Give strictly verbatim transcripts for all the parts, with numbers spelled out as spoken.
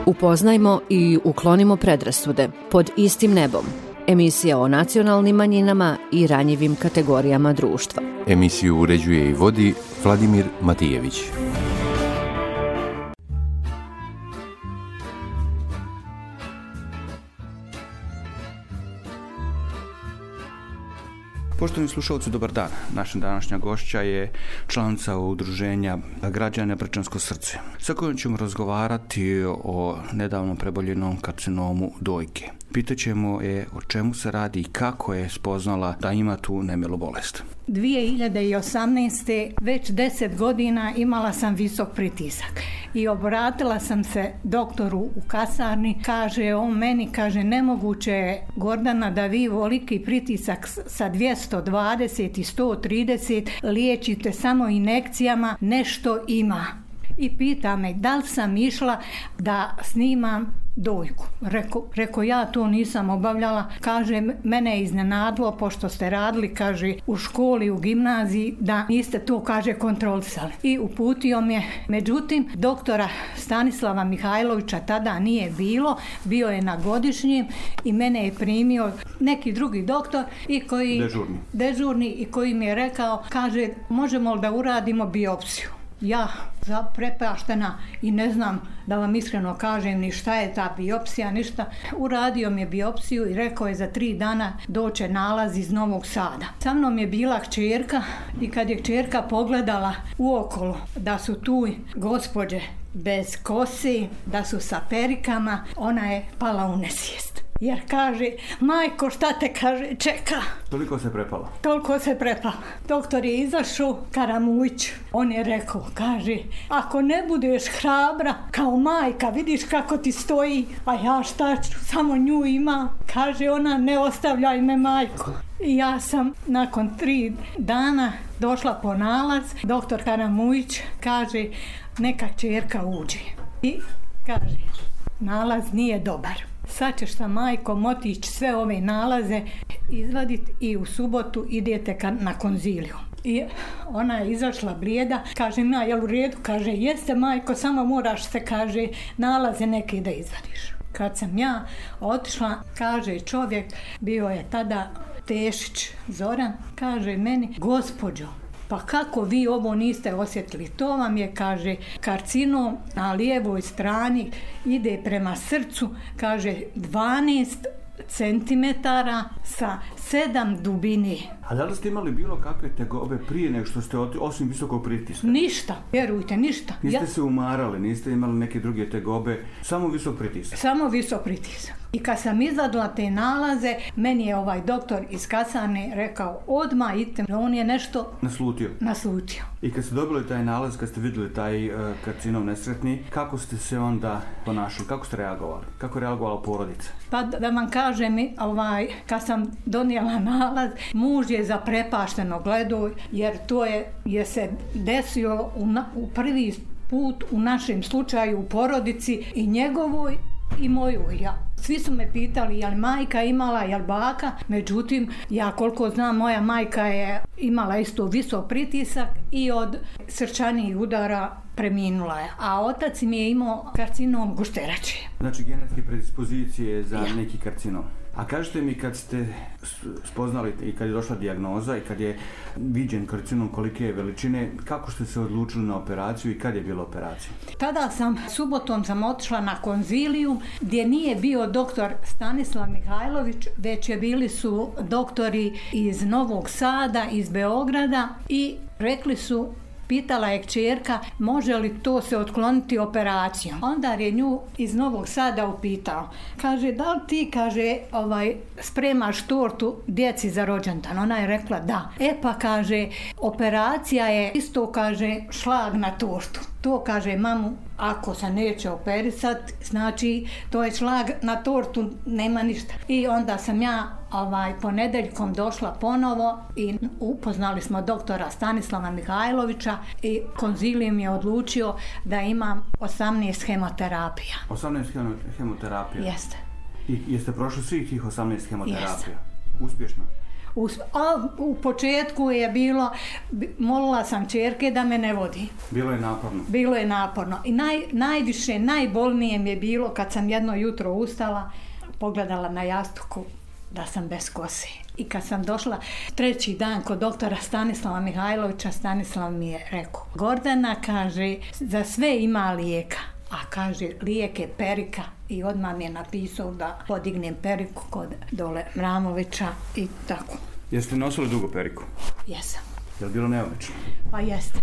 Upoznajmo i uklonimo predrasude pod istim nebom. Emisija o nacionalnim manjinama i ranjivim kategorijama društva. Emisiju uređuje i vodi Vladimir Matijević. Poštovani slušalci, dobar dan. Naša današnja gošća je članica udruženja Građana Brčansko srce, sa kojom ćemo razgovarati o nedavno preboljenom karcinomu dojke. Pitaćemo je o čemu se radi i kako je spoznala da ima tu nemilu bolest. dvije hiljade osamnaeste. već deset godina imala sam visok pritisak i obratila sam se doktoru u kasarni. Kaže on meni, kaže, nemoguće je, Gordana, da vi voliki pritisak sa dvjesto dvadeset i sto trideset liječite samo injekcijama, nešto ima. I pita me da li sam išla da snimam dojku. Reko, reko ja to nisam obavljala. Kaže, mene je iznenadilo, pošto ste radili, kaže, u školi, u gimnaziji, da niste to, kaže, kontrolisali. I uputio me. Međutim, doktora Stanislava Mihajlovića tada nije bilo, bio je na godišnjem i mene je primio neki drugi doktor i koji dežurni, dežurni i koji mi je rekao, kaže, možemo li da uradimo biopsiju? Ja zaprepaštena i ne znam, da vam iskreno kažem, ni šta je ta biopsija, ništa. Uradio mi je biopsiju i rekao je za tri dana doće nalaz iz Novog Sada. Sa mnom je bila kćerka i kad je kćerka pogledala uokolo da su tu gospođe bez kose, da su sa perikama, ona je pala u nesvijest. Jer kaže, majko, šta te, kaže, čeka. Toliko se prepala. Toliko se prepala. Doktor je izašao, Karamujić. On je rekao, kaže, ako ne budeš hrabra kao majka, vidiš kako ti stoji, a ja šta ću, samo nju ima. Kaže ona, ne ostavljaj me, majko. I ja sam nakon tri dana došla po nalaz. Doktor Karamujić kaže, neka kćerka uđe. I kaže, nalaz nije dobar. Sad ćeš sa majkom otići sve ove nalaze izvaditi i u subotu idete na konziliju. I ona je izašla blijeda, kaže, ja, jel u redu? Kaže, jeste, majko, samo moraš se, kaže, nalaze neke da izvadiš. Kad sam ja otišla, kaže čovjek, bio je tada Tešić Zoran, kaže meni, gospođo, pa kako vi ovo niste osjetili? To vam je, kaže, karcinom na lijevoj strani, ide prema srcu, kaže, dvanaest centimetara sa sedam dubine. A da li ste imali bilo kakve tegobe prije nego što ste oti, osim visokog pritiska? Ništa, vjerujte, ništa. Niste ja... se umarali, niste imali neke druge tegobe, samo visok pritisak? Samo visok pritisak. I kad sam izvadila te nalaze, meni je ovaj doktor iz kasarne rekao, odmah idite, on je nešto naslutio. naslutio. I kad ste dobili taj nalaz, kad ste vidjeli taj uh, karcinom nesretni, kako ste se onda ponašali, kako ste reagovali? Kako je reagovala porodica? Pa da vam kažem, ovaj, kad sam donijela nalaz, muž je zaprepašteno gledao, jer to je, je se desio u, na, u prvi put u našem slučaju u porodici i njegovoj i mojoj. Ja. Svi su me pitali je li majka imala, je li baka, međutim ja koliko znam, moja majka je imala isto visok pritisak i od srčanih udara preminula je, a otac mi je imao karcinom gušterače. Znači genetske predispozicije za ja. neki karcinom. A kažete mi, kad ste spoznali i kad je došla dijagnoza i kad je viđen karcinom kolike je veličine, kako ste se odlučili na operaciju i kad je bila operacija? Tada sam, subotom sam otišla na konziliju gdje nije bio doktor Stanislav Mihajlović, već je bili su doktori iz Novog Sada, iz Beograda i rekli su, pitala je kćerka, može li to se otkloniti operacijom. Onda je nju iz Novog Sada upitao. Kaže, da li ti, kaže, ovaj, spremaš tortu djeci za rođendan? Ona je rekla da. E pa, kaže, operacija je isto, kaže, šlag na tortu. To, kaže, mamu, ako se neće operisati, znači to je šlag na tortu, nema ništa. I onda sam ja ovaj, ponedeljkom došla ponovo i upoznali smo doktora Stanislava Mihajlovića i konzilijum je odlučio da imam osamnaest hemoterapija. osamnaest hemoterapija? Jeste. I jeste prošli svih tih osamnaest hemoterapija? Jeste. Uspješno? U, a u početku je bilo, molila sam ćerke da me ne vodi. Bilo je naporno. Bilo je naporno. I naj, najviše, najbolnije mi je bilo kad sam jedno jutro ustala, pogledala na jastuku da sam bez kose. I kad sam došla treći dan kod doktora Stanislava Mihajlovića, Stanislav mi je rekao, Gordana, kaže, za sve ima lijeka. A kaže, lijek je perika. I odmah mi je napisao da podignem periku kod dole Mramovića i tako. Jeste nosili dugo periku? Jesam. Je li bilo neobično? Pa jeste.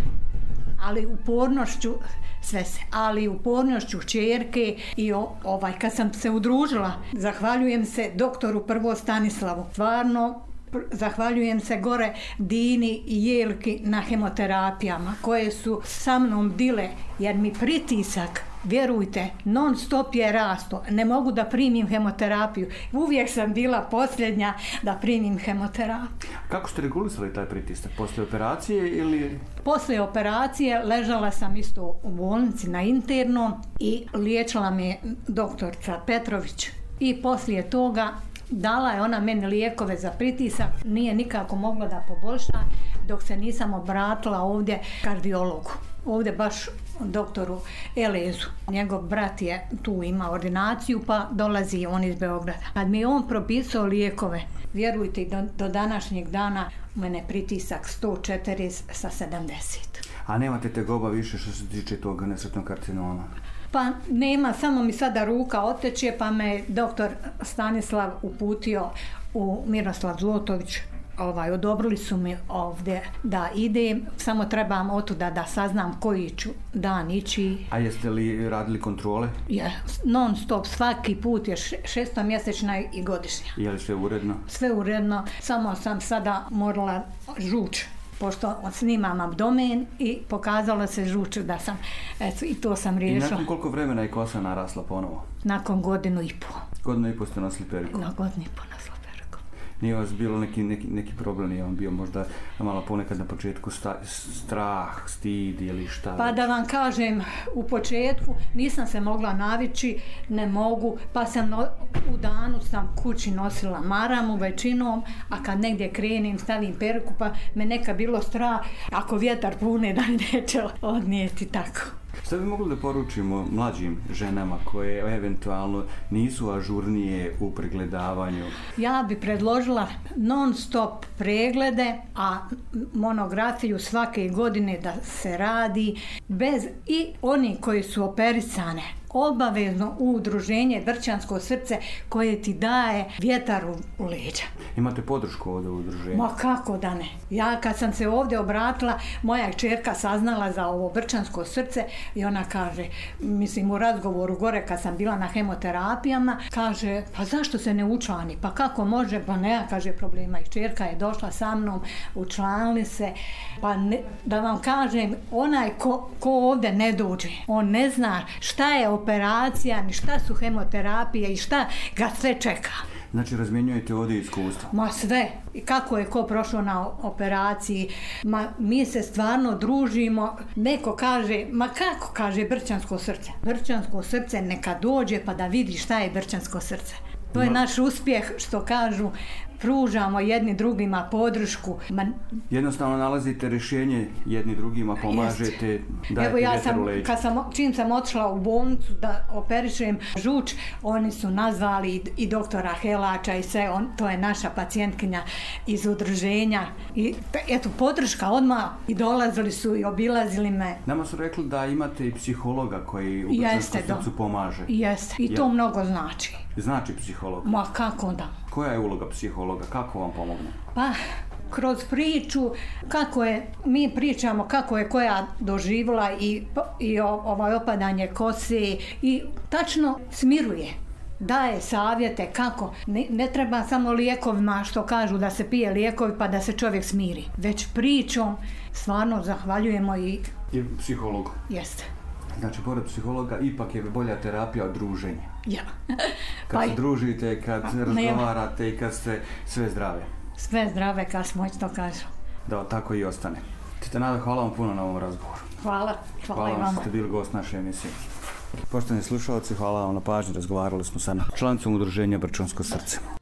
Ali upornošću, sve se, ali upornošću ćerke i o, ovaj, kad sam se udružila, zahvaljujem se doktoru prvo Stanislavu. Stvarno, zahvaljujem se gore Dini i Jelki na hemoterapijama koje su sa mnom dile, jer mi pritisak, vjerujte, non stop je rasto. Ne mogu da primim hemoterapiju. Uvijek sam bila posljednja da primim hemoterapiju. Kako ste regulisali taj pritisak? Poslije operacije ili... Poslije operacije ležala sam isto u bolnici na internom i liječila me doktorica Petrović. I poslije toga dala je ona meni lijekove za pritisak, nije nikako mogla da poboljša dok se nisam obratila ovdje kardiologu. Ovdje baš doktoru Elezu. Njegov brat je tu ima ordinaciju pa dolazi on iz Beograda. Kad mi je on propisao lijekove, vjerujte, do, do današnjeg dana u mene pritisak sto četiri sa sedamdeset. A nemate tegoba više što se tiče tog nesretnog karcinoma? Pa nema, samo mi sada ruka oteče, pa me doktor Stanislav uputio u Miroslav Zlotović. Ovaj, odobrili su mi ovdje da idem, samo trebam otuda da saznam koji ću dan ići. A jeste li radili kontrole? Je, non stop, svaki put je šestomjesečna i godišnja. Je li sve uredno? Sve uredno, samo sam sada morala žuč, pošto snimam abdomen i pokazalo se žuč da sam, eto, i to sam riješila. I nakon koliko vremena je kosa narasla ponovo? Nakon godinu i pol. Godinu i pol ste nosili periku? Na godinu i pol nosila. Nije vas bilo neki, neki, neki problem, nije vam bio možda malo ponekad na početku sta, strah, stid ili šta? Pa da vam kažem, u početku nisam se mogla navići, ne mogu, pa sam no, u danu sam kući nosila maramu većinom, a kad negdje krenim, stavim periku, pa me neka bilo strah, ako vjetar pune da neće odnijeti tako. Šta bi mogli da poručimo mlađim ženama koje eventualno nisu ažurnije u pregledavanju? Ja bi predložila non stop preglede, a monografiju svake godine da se radi bez i oni koji su operisane. Obavezno u udruženje Vrčansko srce koje ti daje vjetar u, u leđa. Imate podršku ovdje u udruženju? Ma kako da ne. Ja kad sam se ovdje obratila, moja kćerka saznala za ovo Vrčansko srce i ona kaže, mislim u razgovoru gore kad sam bila na hemoterapijama, kaže, pa zašto se ne učlani? Pa kako može? Pa ne, kaže, problema. I kćerka je došla sa mnom, učlanili se. Pa ne, da vam kažem, onaj ko, ko ovdje ne dođe, on ne zna šta je operacija, ni šta su hemoterapije i šta ga sve čeka. Znači razmjenjujete ovdje iskustva? Ma sve. I kako je ko prošao na operaciji. Ma mi se stvarno družimo. Neko kaže, ma kako kaže Brčansko srce? Brčansko srce neka dođe pa da vidi šta je Brčansko srce. To je naš uspjeh, što kažu, pružamo jedni drugima podršku. Ma... Jednostavno nalazite rješenje jedni drugima, pomažete, dajete Evo ja vjetar sam, u leđa. kad sam, čim sam otišla u bolnicu da operišem žuč, oni su nazvali i, i doktora Helača i sve, on, to je naša pacijentkinja iz udruženja. I eto, podrška odmah i dolazili su i obilazili me. Nama su rekli da imate i psihologa koji u Brčanskom srcu pomaže. Jeste, i to ja. mnogo znači. Znači psiholog? Ma kako da. Koja je uloga psihologa? Kako vam pomogne? Pa, kroz priču, kako je, mi pričamo kako je koja doživjela i, i ovaj opadanje kose i tačno smiruje. Daje savjete kako. Ne, ne treba samo lijekovima što kažu da se pije lijekovi pa da se čovjek smiri. Već pričom stvarno zahvaljujemo i... I psihologu? Jeste. Znači, pored psihologa, ipak je bolja terapija od druženja. Ja. Kad pa, se družite, kad pa, razgovarate i kad ste sve zdrave. Sve zdrave, kad smo to kažu. Da, tako i ostane. Tita Nada, hvala vam puno na ovom razgovoru. Hvala. Hvala, hvala i vam vama. što ste bili gost naše emisije. Poštovani slušalci, hvala vam na pažnji. Razgovarali smo sa članicom udruženja Brčansko srce.